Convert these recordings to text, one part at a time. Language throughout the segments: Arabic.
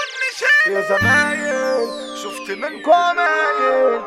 تفنشين يا زمايل، شفت منكم عمايل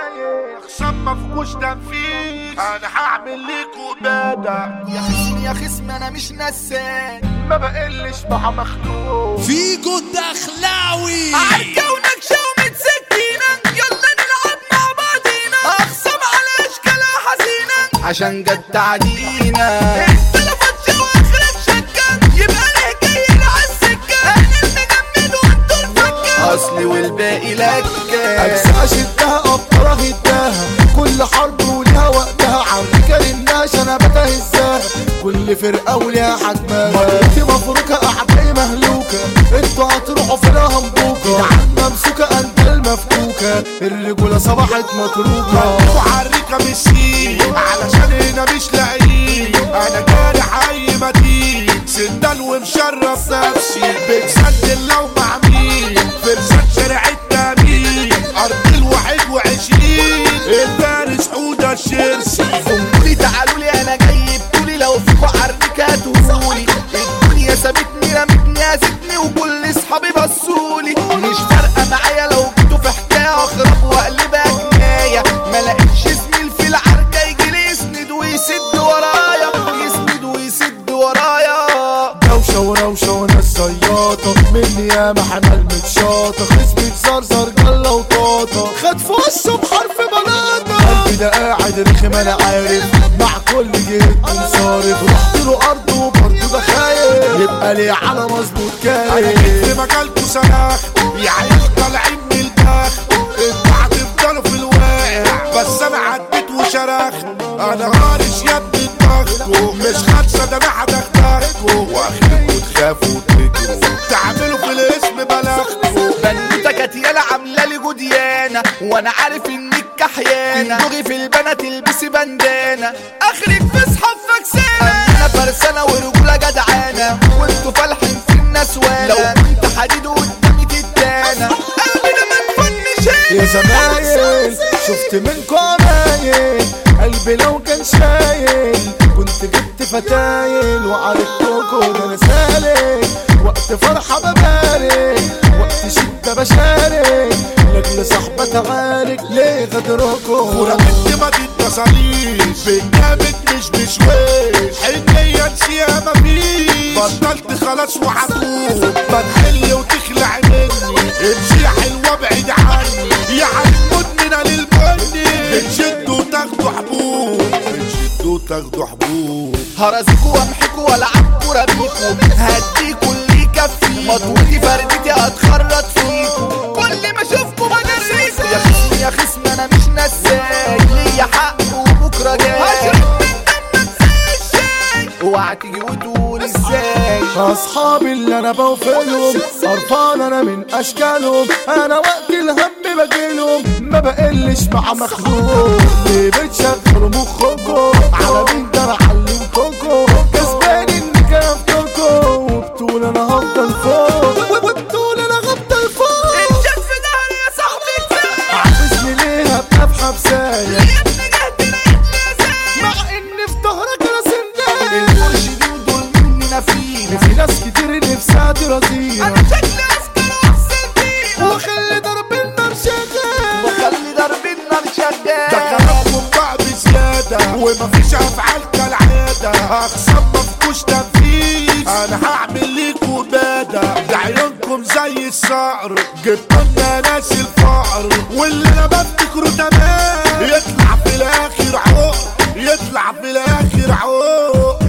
اخصام مفكوش تنفيذ، انا هعمل ليكوا بادع. يا خصم يا خصم انا مش نسان، ما بقلش مع مخلوق فيجو الدخلاوي عالكونك شومة سكينة، يلا نلعب مع بعضينا، اخصم على اشكالها حزينة عشان جد تعدينا. التلفات جو اخرك شكة، يبقى ليه جايين عالسكة، انا المجمد وانتو الفكة، اصلي والباقي لكة. اجزاء شدها ابطالها هداها، كل حرب ولها وقتها، عمريكا للناش انا بتهزاها، كل فرقة ولها حجمها، مرتي مفروكة اعدائي مهلوكة، انتوا هتروحوا فينا همبوكة، عن ممسوكة انت المفكوكة، الرجولة صبحت متروكة. وعريكة مشي علشان هنا مش لاقيين، انا جارح اي مدين، سندال ومشرف نفسي، بتسجل لو مع مين، فرسان شارع التامين، ارض ال21 الفارس حودة الشرسي. قولي تعالوا لي انا جاي بطولي، لو فيكوا عريكة هاتوهولي، الدنيا سابتني رمتني هزتني وكل اصحابي بصولي، مش فارقة معايا لو جيتوا في حكاية اخرب واقلبها جناية، ما لقيتش زميل في العركة يجيلي يسند ويسد ورايا، يسند ويسد ورايا. دوشة وروشة وناس زياطة، مني ياما حمال متشاطة، خصمي زرزر جلة وطاطة، خد في وشه بحرف بلاطة، قلبي ده قاعد رخم انا عارف، مع كل جهد منصارف، رحت له ارض وبرضه ده خايف، يبقى ليه على مظبوط انا كايف. في مجالكوا سلاخ يا عيال طالعين من الباخ، انتوا هتفضلوا في الواقع، بس انا عديت وشرخت، انا هارش يا ابني دماغكوا، مش خالصة ده انا هدغدغكوا، واخركوا تخافوا وتجروا، تعملوا في الاسم بلاغكوا. بنوتة كتيالة عاملة لي جديانة، وانا عارف انك كحيانة، تدوغي في البنات تلبسي بندانة، اخرك في صحاب فكسانة، انا فرسانة ورجولة جدعانة، وانتوا فالحين في النسوانة، لو كنت حديد قدامي تتانة، قلبي ده ما تفنشين يا زمايل شفت منكم عمايل، قلبي لو كان شايل كنت جبت فتايل، وعرفتكم ده انا سالك، وقت فرحة ببارك، وقت شدة بشارك، لاجل صاحبة تعارك، ليه غدركم؟ ورقت ما تتصليش بالجامد مش بشويش، حنية نسيها مفيش، بطلت خلاص وهتوب، بتحل وتخلع مني، امشي يا حلوة ابعد عني، يا عين مدمنة للبني، بتشدوا وتاخدوا حبوب، بتشدوا وتاخدوا حبوب. هرزكوا وامحكوا والعبكوا رميكوا، هديكوا اللي يكفي، مضغوطي فردتي هتخرط فيكوا، كل ما اشوفكوا بجريكوا، يا خصم يا خصم انا مش نساك، ليا حق وبكره جاي، هشرب من دمك زي الشاي، اوعى تيجي وتقول ازاي. اصحابي اللي انا بوفيلهم، قرفان انا من اشكالهم، انا وقت الهم بجيلهم، ما بقلش مع مخلوق، ليه بتشغلوا مخكم على مين ده انا علمكم، كسبان اني كفتكم، وبطول انا هفضل فوق، وبطول انا هفضل فوق، الجد في ظهري يا صاحبي كفايه، عاوزني ليه ابقى في حبسايه، يا ابني جهدي لقيتني يا زين، مع اني في ظهرك انا سندان، المرشدين دول مني نافين، في ناس كتير نفسها ترضينا، انا شكلي عسكر واحسن فينا، وخلي ضرب النار شغال، وخلي ضرب النار ده شغال، كلامكم بقى بزيادة، ومفيش افعال كالعادة، اخصام مفكوش تنفيذ، انا هعمل ليكوا بادة، ده عيونكم زي الصقر، جبتوا لنا ناس الفقر، واللي انا بفتكره تمام، يطلع في الاخر عقر، يطلع في الاخر عقر.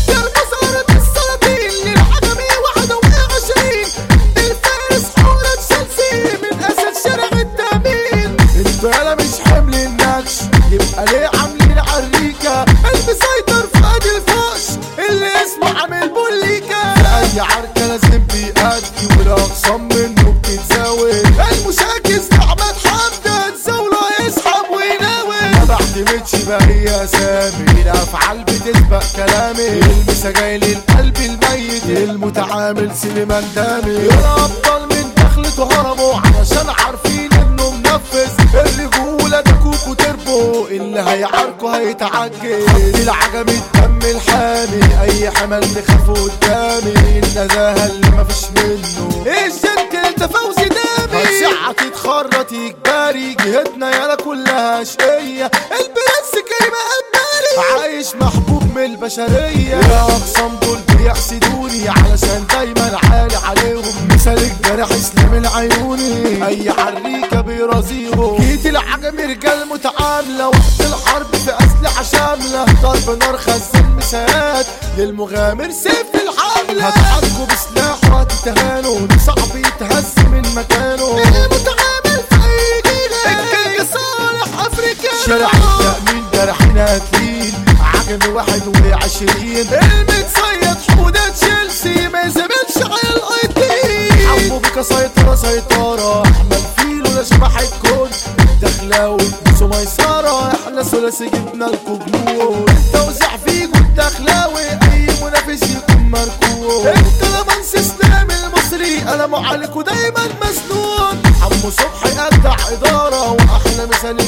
انا مش حمل النكش، يبقى ليه عاملين عريكة، المسيطر في قد الفقش، اللي اسمه عامل بوليكا، في اي عركة لازم بيأدي، والاقسام منه بتتزاول، المشاكس تعبان حمدان زوله يسحب ويناول، ما بعتمدش بأي اسامي، الافعال بتسبق كلامي، المسا جاي للقلب الميت، المتعامل سليمان دامي، يا ابطال من دخلته هربوا علشان عارفين انه منفذ، الرجولة ده كوكو تربو، اللي هيعاركوا هيتعجل، العجم الدم الحامي، اي حمل تخافوا قدامي، النزاهة اللي مفيش منه، الجنتل ده جهتنا يالا كلها شقية، البرنس كريم قبالي عايش محبوب من البشرية. يا اقسام دول بيحسدوني علشان دايما عالي عليهم، مثال الجرح اسلام العيوني اي عريكة بيرازيهم. جيت العجم رجال متعاملة، وقت الحرب في اسلحة شاملة، ضرب نار خزان مساهات للمغامر سيف الحملة. هتعاركوا بسلاح وهتتهانوا، صعب يتهز من مكانه، المتعامل في اي جيلة الكيك صالح افريكا. شارع التأمين جرحنا قاتلين، عجم 21 المتصيد حودة تشيلسي ما يزمنش على القيتين. عمو بيكا سيطرة احمد فيلو لا شبح الكون، الدخلاوي بسو ميسرة احنا ثلاثي جبنا لكم جنون. التوزيع فيكو الدخلاوي اي منافس يكون مركون، انت لمنس اسلام المصري قلموا عليكوا دايما مسنون. عمو صبحي ابدع ادارة واحلى مثال